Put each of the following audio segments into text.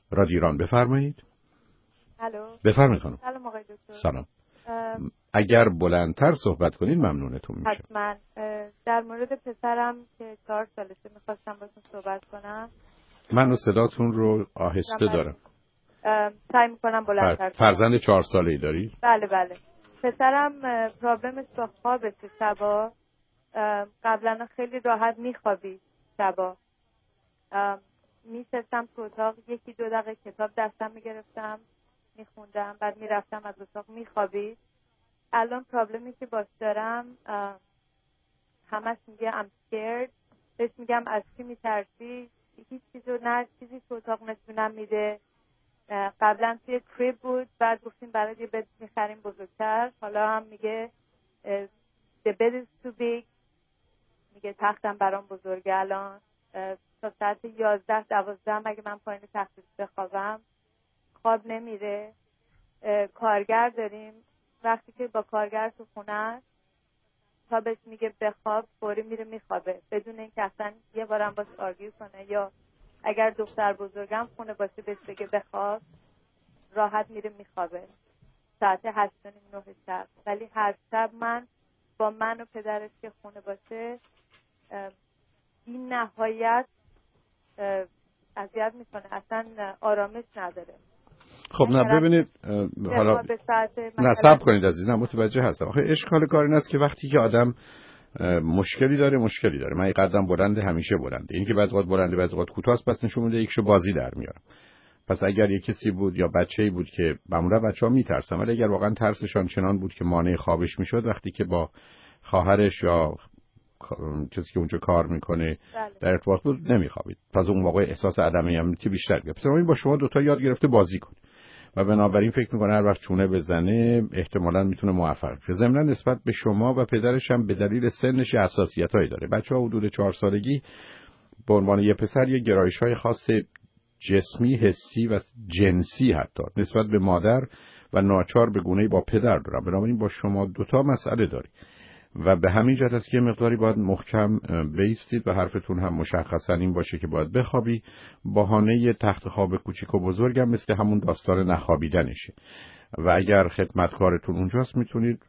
رادیو ایران بفرمایید. الو. بفرمایید خانم. سلام آقای دکتر. سلام. اگر بلندتر صحبت کنید ممنونتون میشه. حتما. در مورد پسرم که 4 سالشه میخواستم باتون صحبت کنم. من صداتون رو آهسته دارم. سعی میکنم بلندتر. فرزند 4 ساله‌ای داری؟ بله بله. پسرم پرابلمش با خوابه شبا. قبلا خیلی راحت میخوابید شبا. میشستم تو اتاق 1-2 دقیقه کتاب دستم میگرفتم میخوندم، بعد میرفتم از اتاق میخوابید. الان پرابلمی که باش دارم همش میگه I'm scared. بهش میگم از چی میترسی؟ هیچ چیزی تو اتاق نشونم میده. قبلا توی کریب بود، بعد گفتیم برای یه بد میخریم بزرگتر. حالا هم میگه the bed is too big. میگه تختم برام بزرگه. الان تا ساعت 11-12 مگه من پایین تختش بخوابم خواب نمیره. کارگر داریم، وقتی که با کارگر تو خونه تا بهش میگه بخواب فوری میره میخوابه بدون اینکه اصلا یه بارم باش آرگیو کنه. یا اگر دختر بزرگم خونه باشه بهش بگه بخواب راحت میره میخوابه ساعت 8-9 شب. ولی هر شب با من و پدرش که خونه باشه این نهایت اذیت میکنه، اصلا آرامش نداره. خب نه ببینید حالا نصب کنید عزیزم، متوجه هستم. آخه اشکال کار این است که وقتی که آدم مشکلی داره من این قدم بلنده همیشه بلنده، این که بعضی وقت بلنده بعضی وقت کوتاست، پس نشون میده یکشو بازی در میاره. پس اگر یک کسی بود یا بچه‌ای بود که معمولا بچه‌ها میترسن، ولی اگر واقعا ترسشان چنان بود که مانع خوابش میشد، وقتی که با خواهرش یا کسی که اونجا کار میکنه در ارتباط بود نمیخوابید، پس اون موقع احساس عدم امنیتی بیشتر گرفت. پس این با شما دوتا یاد گرفته بازی کنه و بنابراین فکر میکنه هر وقت چونه بزنه احتمالاً میتونه موفق بشه. ضمن نسبت به شما و پدرش هم به دلیل سنش حساسیتایی داره. بچه‌ها حدود 4 سالگی به عنوان یه پسر یه گرایش‌های خاص جسمی، حسی و جنسی حتی نسبت به مادر و ناچار به گونه‌ای با پدر دارن. بنابراین با شما دوتا مسئله داری و به همین جهت است که مقداری باید محکم بایستید و حرفتون هم مشخصا این باشه که باید بخوابی. بهانه تخت خواب کوچیک و بزرگم مثل همون داستان نخوابیدنشه و اگر خدمتکارتون اونجاست میتونید،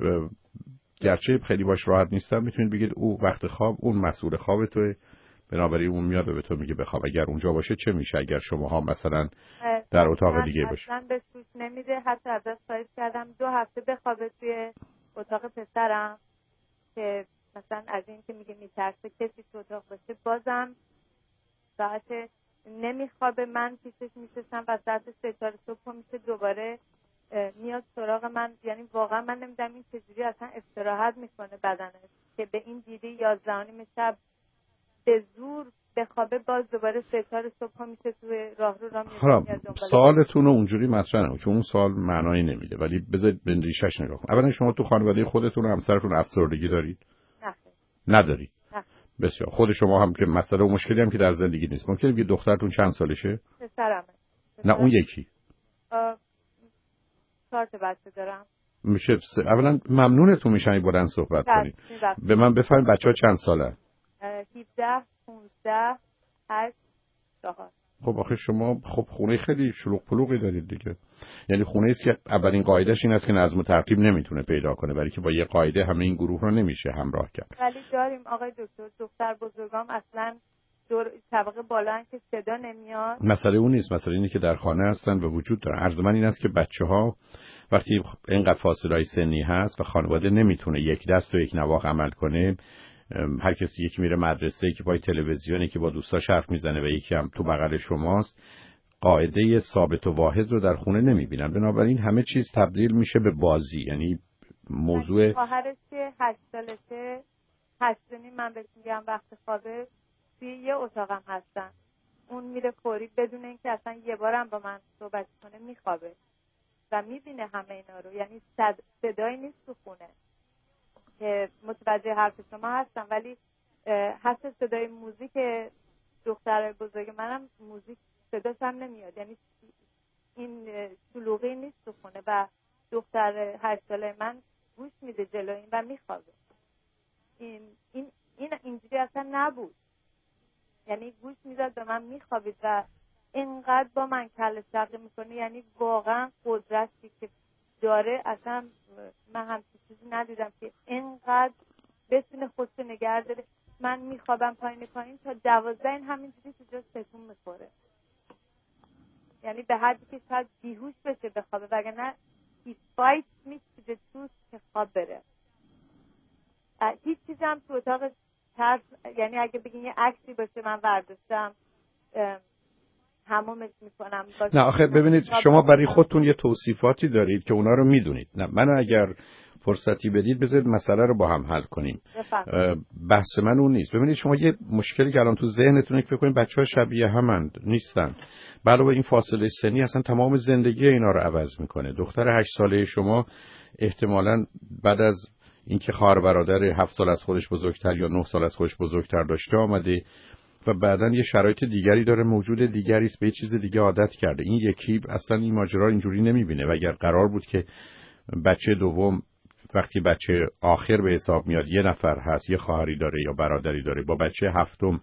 گرچه خیلی باش راحت نیستم، میتونید بگید او وقت خواب اون مسئول خواب توه، بنابراین اون میاد و به تو میگه بخواب. اگر اونجا باشه چه میشه اگر شماها مثلا در اتاق دیگه باشه؟ من به سوش نمیده، حتی ازش خواهش کردم 2 هفته بخوابه توی اتاق پسرم که مثلا از این که میگه میترسه کسی تو اتاق باشه، بازم ساعت نمیخوابه. من پیشش میشستم و ساعت 3-4 صبح میشه دوباره میاد سراغ من. یعنی واقعا من نمیدونم این چجوری اصلا استراحت میکنه بدنش که به این دیده 11 شب به زور بخوابه، باز دوباره 3-4 صبح میشه توی راه رو حالا سوالتون رو اونجوری مطرح نکنید چون اون سوال معنایی نمیده، ولی بذارید به ریشش نگاه کنید. اولا شما تو خانواده خودتون و همسرتون افسردگی دارید؟ نه. ندارید؟ نه. بسیار. خود شما هم که مسئله و مشکلی هم که در زندگی نیست. ممکنه بگید دخترتون چند سالشه؟ پسرمه. نه اون یکی 4 تا بچه دارم. میشه اولا ممنونتون میشن بلند صحبت کنید. به من بفرمایید بچه‌ها چند ساله؟ 17 15 8 4. خب آخه شما خونه خیلی شلوغ پلوغی دارید دیگه. یعنی خونه است که اولین قاعدهش این است که نظم و ترتیب نمیتونه پیدا کنه، برای که با یه قاعده همه این گروه رو نمیشه همراه کرد. ولی داریم آقای دکتر، دختر بزرگام اصلا طبقه بالا که صدا نمیاد. مسئله اون نیست، مسئله اینه که در خانه هستن و وجود دارن. عرض من این است که بچه‌ها وقتی اینقدر فاصله سنی هست و خانواده نمیتونه یک دست و یک نواخت عمل کنه، هر کسی یکی میره مدرسه، یکی پای تلویزیون، یکی با دوستاش حرف میزنه و یکی هم تو بغل شماست، قاعده ثابت و واحد رو در خونه نمیبینن. بنابراین همه چیز تبدیل میشه به بازی. یعنی موضوع خواهرش که 8 سالشه 8 من بهش میگم وقت خوابه توی یه اتاقم هستن، اون میره فوری بدون اینکه اصلا یه بارم با من صحبت کنه میخوابه و میبینه همه اینا رو. یعنی صدایی نیست تو خونه که متوجه حرف شما هستم، ولی حتی صدای موزیک دختر بزرگ منم موزیک صداش هم نمیاد. یعنی این شلوغی نیست تو خونه و دختر 8 ساله من گوش میده جلو این و میخوابه. این اینجوری اصلا نبود. یعنی گوش میداد به من میخوابید و اینقدر با من کله شقی میکنه، یعنی واقعا قدرتی که داره اصلا من همچین چیزی ندیدم که اینقدر بتونه خودشو نگه داره. من میخوابم پایین تا 12 همینجوری تو جا تکون میخوره، یعنی به حدی که شاید بیهوش بشه بخوابه، وگرنه he fights me to the tooth که خواب بره. هیچ چیزی هم تو اتاق ترس، یعنی اگه بگین یه عکسی باشه من برداشتم همومش میکنم. نه آخه ببینید شما برای خودتون یه توصیفاتی دارید که اونا رو میدونید. نه من اگر فرصتی بدید بذارید مسئله رو با هم حل کنیم. بحث من اون نیست. ببینید شما یه مشکلی که الان تو ذهنتونه که فکر کنید بچه‌ها شبیه همند، نیستن. علاوه این فاصله سنی اصلا تمام زندگی اینا رو عوض میکنه. دختر 8 ساله شما احتمالاً بعد از اینکه خواهر برادر 7 سال از خودش بزرگتر یا 9 سال از خودش بزرگتر داشته آمده و بعداً یه شرایط دیگری داره، موجود دیگری است، به یه چیز دیگه عادت کرده. این یکی اصلا این ماجرا اینجوری نمیبینه و اگر قرار بود که بچه دوم وقتی بچه آخر به حساب میاد یه نفر هست، یه خواهری داره یا برادری داره، با بچه هفتم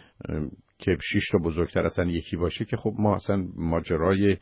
که 6 تا بزرگتر اصلا یکی باشه، که خب ما اصلا ماجرای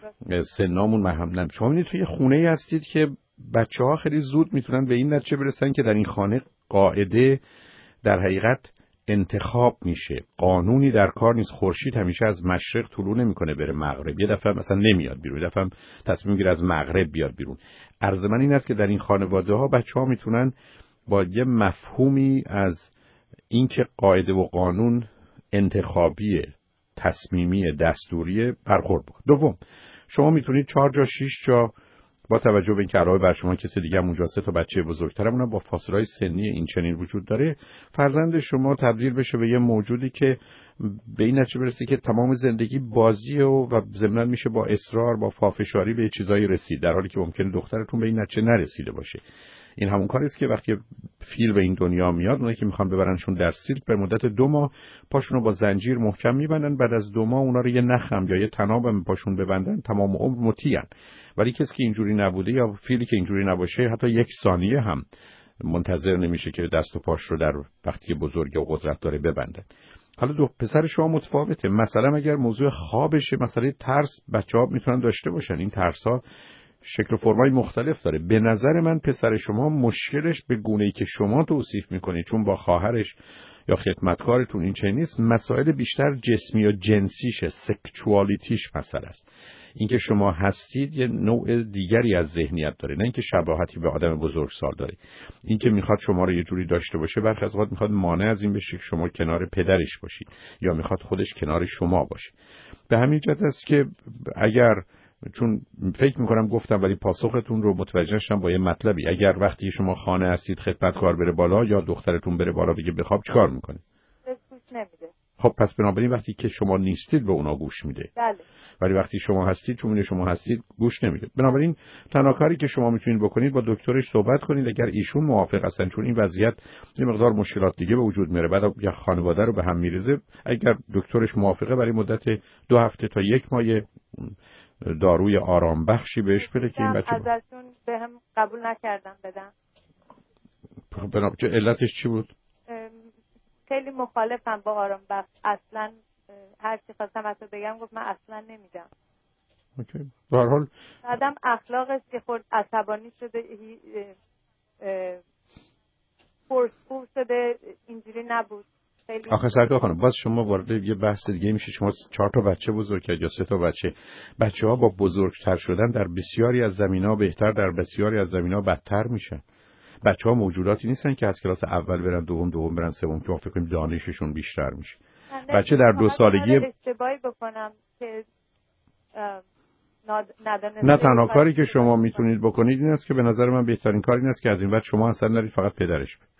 سنامون مهم. شما می‌بینید توی خونه هستید که بچه‌ها خیلی زود میتونن به این نتیجه برسن که در این خانه قاعده در حقیقت انتخاب میشه، قانونی در کار نیست. خورشید همیشه از مشرق طلوع نمیکنه بره مغرب، یه دفعه مثلا نمیاد بیرون، یه دفعه تصمیم میگیره از مغرب بیاد بیرون. عرض من این است که در این خانواده ها بچه‌ها میتونن با یه مفهومی از اینکه قاعده و قانون انتخابیه، تصمیمی، دستوریه برخورد بکنید. دوم، شما میتونید 4 جا 6 جا با توجه به اینکه علاوه بر شما کسی دیگه هم اونجا 3 تا بچه بزرگترمون با فاصله‌های سنی این چنین وجود داره، فرزند شما تبدیل بشه به یه موجودی که به این نتیجه برسه که تمام زندگی بازیه و ضمناً میشه با اصرار، با پافشاری به چیزایی رسید، در حالی که ممکنه دخترتون به این نتیجه نرسیده باشه. این همون کاری است که وقتی فیل به این دنیا میاد، اونایی که میخوان ببرنشون در سیرک به مدت 2 ماه پاشونو با زنجیر محکم میبندن، بعد از 2 ماه اونا رو یه نخم یا یه طناب پاشون ببندن، تمام عمر مطیعن. ولی کسی که اینجوری نبوده یا فیلی که اینجوری نباشه حتی 1 ثانیه هم منتظر نمیشه که دست و پاش رو در وقتی بزرگ و قدرت داره ببندن. حالا دو پسر شما متفاوته. مثلا اگر موضوع خوابشه، مسئله ترس بچه‌ها میتونن داشته باشن. این ترس‌ها شکل و فرمای مختلف داره. به نظر من پسر شما مشکلش به گونه‌ای که شما توصیف میکنید، چون با خواهرش یا خدمتکارتون این چنین نیست، مسائل بیشتر جسمی و جنسیشه، سکشوالیتیش مسئله است. اینکه شما هستید یه نوع دیگری از ذهنیت داره، نه اینکه شباهتی به آدم بزرگسال داره. اینکه میخواد شما رو یه جوری داشته باشه، برخی از اوقات میخواد مانع از این بشه که شما کنار پدرش باشید یا میخواد خودش کنار شما باشه. به همین جهت است که اگر، چون فکر میکنم گفتم ولی پاسختون رو متوجه شدم با یه مطلبی، اگر وقتی شما خانه هستید خدمتکار بره بالا یا دخترتون بره بالا بگه بخواب، چیکار میکنه؟ گوش نمیده. خب پس بنابراین وقتی که شما نیستید به اونا گوش میده. بله. ولی وقتی شما هستید، چون شما هستید، گوش نمیده. بنابراین تنها کاری که شما میتونید بکنید با دکترش صحبت کنید، اگر ایشون موافق هستن، چون این وضعیت یه مقدار مشکلات دیگه به وجود میاره، بعد یا خانواده رو به هم میریزه. اگر دکترش موافقه برای مدت 2 هفته تا 1 ماه داروی آرام بخشی بهش بده که این بچه ازشون بهم قبول نکردن بدن. چه علتش چی بود؟ خیلی مخالفم با آرام بخش. اصلا هر چی خواستم از تو بگم گفت من اصلا نمیدم. اوکی. به هر حال آدم اخلاقش که خورد عصبانی شده، فورسفول شده، اینجوری نبود. آخه سرکار خانم، باز شما وارد یه بحث دیگه میشه. شما 4 تا بچه بزرگ کرد یا 3 تا بچه‌ها با بزرگتر شدن در بسیاری از زمینه‌ها بهتر، در بسیاری از زمینه‌ها بدتر میشن. بچه‌ها موجوداتی نیستن که از کلاس اول برن دوم برن سوم که فکر کنیم دانششون بیشتر میشه. بچه در 2 سالگی اشتباهی بکنم که نه، تنها کاری که شما میتونید بکنید این است که به نظر من بهترین کار این است که از این بعد شما اصلا نرید، فقط پدرش بید.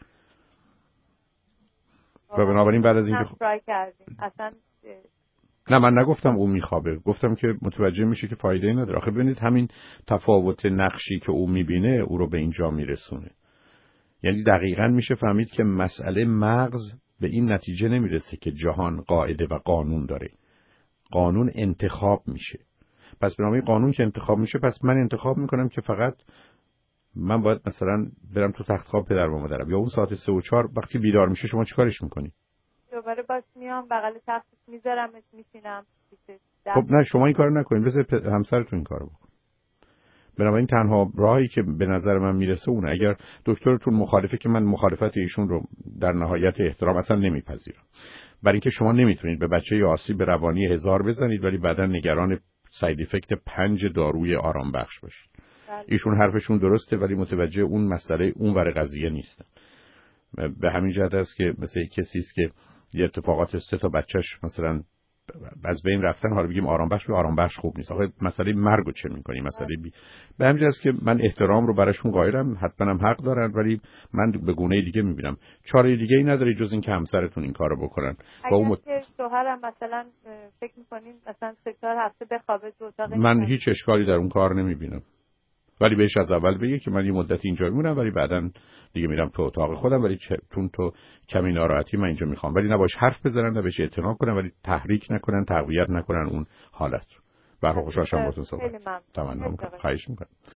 و بنابراین بعد از اینکه اصلا نه، من نگفتم او میخوابه، گفتم که متوجه میشه که فایده نداره. آخه ببینید همین تفاوت نقشی که او میبینه او رو به اینجا میرسونه. یعنی دقیقاً میشه فهمید که مسئله مغز به این نتیجه نمیرسه که جهان قاعده و قانون داره. قانون انتخاب میشه. پس بنابراین قانون که انتخاب میشه، پس من انتخاب میکنم که فقط من باید مثلا برم تو تخت خواب پدر و مادرم، یا اون ساعت 3 و 4 وقتی بیدار میشه شما چیکارش میکنی؟ دوباره باش میام بغل تختش میذارمش میشینم. خب نه شما این کارو نکنید، بذار همسرتون این کارو بکنه. بنابراین تنها راهی که به نظر من میرسه اونه. اگر دکترتون مخالفه که من مخالفت ایشون رو در نهایت احترام اصلا نمیپذیرم، برای اینکه شما نمیتونید به بچه یا آسیب روانی 1000 بزنید ولی بعداً نگران ساید افکت 5 داروی آرام بخش باشید. ایشون حرفشون درسته ولی متوجه اون مسئله اون ور قضیه نیستن. به همین جهت است که مثل کسی است که یه اتفاقات 3 تا بچهش مثلا از بین رفتن، حالا بگیم آرام بخش خوب نیست. آخه مسئله مرگو چه می‌کنی؟ مسئله به همین جهت است که من احترام رو براشون قائلم، حتما هم حق دارن، ولی من به گونه دیگه می‌بینم. چاره دیگه ای نداره جز این که همسرتون این کارو بکنن. اگه که شوهرم مثلا فکر می‌کنین مثلا 3-4 هفته بخوابه تو اتاق، من هیچ اشکالی در اون کار نمی‌بینم. ولی بهش از اول بگی که من یه مدت اینجا میمونم ولی بعداً دیگه میرم تو اتاق خودم، ولی چون تو کمی ناراحتی من اینجا میخوام، ولی نباش حرف بزنن، نباش اعتنا کنن، ولی تحریک نکنن، تقویت نکنن اون حالت. برای خوشحال شدم باهاتون صحبت. تمام. خواهش میکنم.